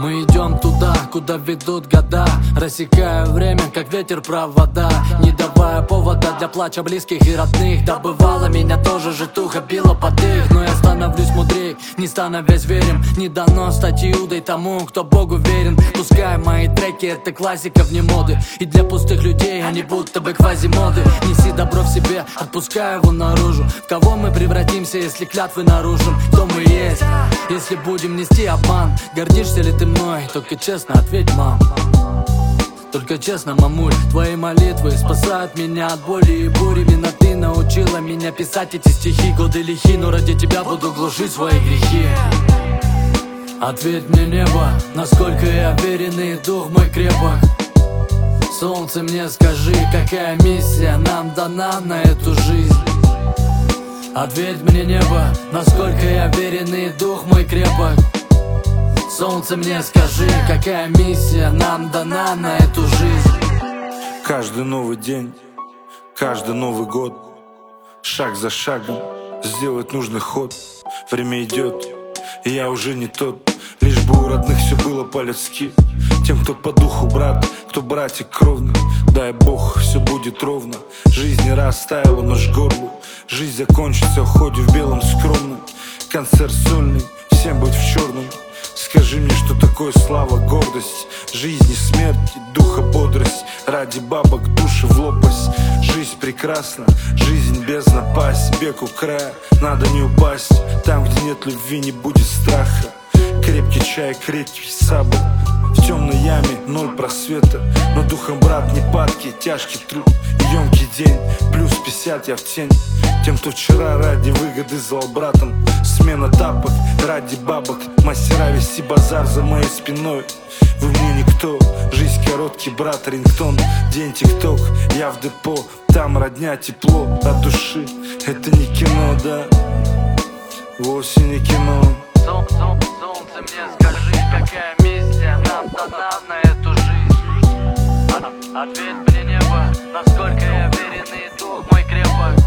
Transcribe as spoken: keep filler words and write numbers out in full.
Мы идем туда, куда ведут года, рассекая время, как ветер провода, не давая повода для плача близких и родных. Да бывало, меня тоже житуха била под их, но я становлюсь мудрей, не становясь верен. Не дано стать Иудой тому, кто Богу верен. Пускай мои треки — это классика вне моды, и для пустых людей они будто бы квазимоды. Неси добро в себе, отпускай его наружу. В кого мы превратимся, если клятвы нарушим? Кто мы есть, если будем нести обман? Гордишься ли ты мной? Только честно ответь, мам. Только честно, мамуль, твои молитвы спасают меня от боли и бури. Именно ты научила меня писать эти стихи. Годы лихи, но ради тебя буду глушить свои грехи. Ответь мне, небо, насколько я верен и дух мой крепок. Солнце, мне скажи, какая миссия нам дана на эту жизнь. Ответь мне, небо, насколько я верен и дух мой крепок. Солнце, мне скажи, какая миссия нам дана на эту жизнь. Каждый новый день, каждый Новый год, шаг за шагом сделать нужный ход. Время идет, и я уже не тот. Лишь бы у родных все было по-людски. Тем, кто по духу брат, кто братик кровный. Дай Бог, все будет ровно. Жизнь не растаяла, нож к горлу. Жизнь закончится, уходит в белом скромном. Концерт сольный, всем быть в черном. Скажи мне, что такое слава, гордость, жизнь и смерть, и духа бодрость. Ради бабок души в лопасть. Жизнь прекрасна, жизнь без напасть. Бег у края, надо не упасть. Там, где нет любви, не будет страха. Крепкий чай, крепкий сабр. В темной яме ноль просвета, но духом брат не падкий, тяжкий труд и емкий день. Плюс пятьдесят я в тень. Тем, кто вчера ради выгоды звал братом. Смена тапок ради бабок. Мастера вести базар за моей спиной. Вы мне никто, жизнь короткий, брат, рингтон. День тикток, я в депо. Там родня, тепло от души. Это не кино, да, вовсе не кино. Солнце, мне скажи, какая миссия нам дана на эту жизнь. Ответь мне, небо, насколько я верен и дух мой крепок.